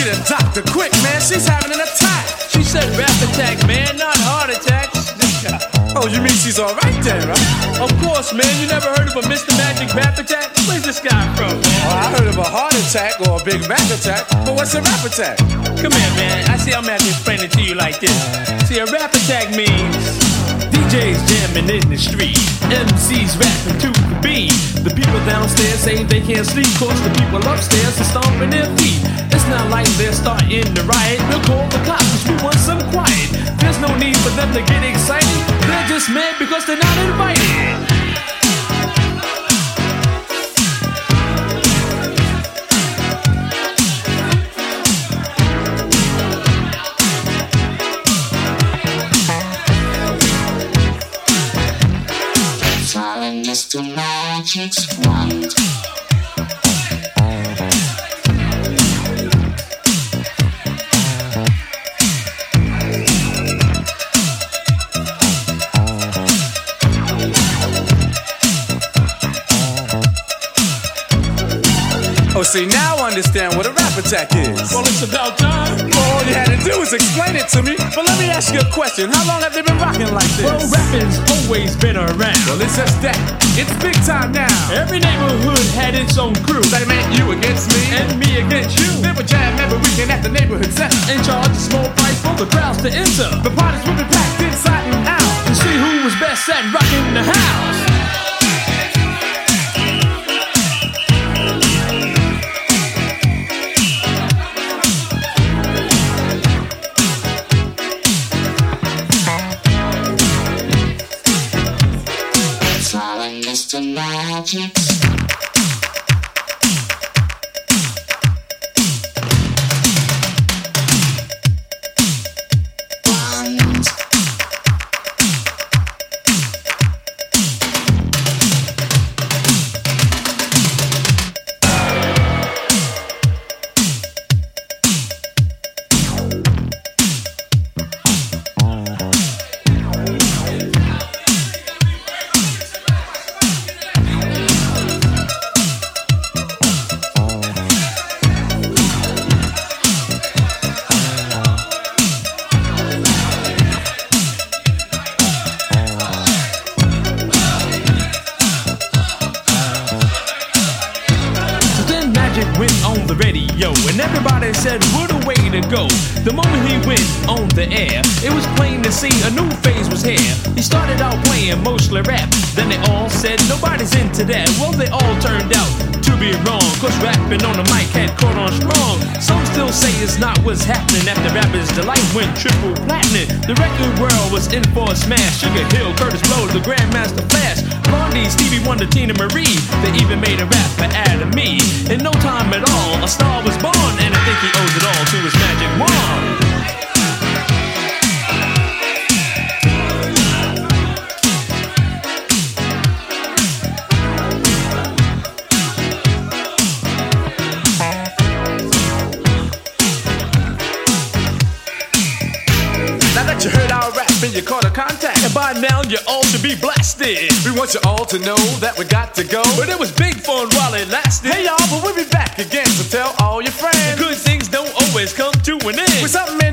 the doctor, quick, man, she's having an attack. She said rap attack, man, not heart attacks. Oh, you mean she's alright then, right? Of course, man, you never heard of a Mr. Magic rap attack? Where's this guy from? Oh, I heard of a heart attack or a Big Mac attack, but what's a rap attack? Come here, man, I see I'm gonna have to explain it to you like this. See, a rap attack means DJs jamming in the street, MCs rapping to the beat. The people downstairs say they can't sleep, cause the people upstairs are stomping their feet. It's not like they're starting to riot. We'll call the cops cause we want some quiet. There's no need for them to get excited. They're just mad because they're not invited. Mr. Magic's wand. Oh, see, now I understand what a rap attack is. Well, it's about time. All you had to do was explain it to me. But let me ask you a question. How long have they been rocking like this? Well, rapping's always been around. Well, it's just that. It's big time now. Every neighborhood had its own crew. That meant you against me. And me against you. They would jam every weekend at the neighborhood center. And charge a small price for the crowds to enter. The parties would be packed inside and out. To see who was best at rocking the house. Mr. Magic. And everybody said, what a way to go. The moment he went on the air, it was plain to see a new phase was here. He started out playing mostly rap. Then they all said, nobody's into that. Well, they all turned out to be wrong, cause rapping on the mic had caught on strong. Some still say it's not what's happening after Rapper's Delight went triple platinum. The record world was in for a smash. Sugar Hill, Curtis Blow, the Grandmaster Flash, Blondie, Stevie Wonder, Tina Marie. They even made a rap for Adam Me. In no time at all, a star was born, and I think he owes it all to his magic wand. You heard our rap and you caught a contact, and by now you all should be blasted. We want you all to know that we got to go, but it was big fun while it lasted. Hey y'all, but we'll be back again, so tell all your friends. Good things don't always come to an end. With something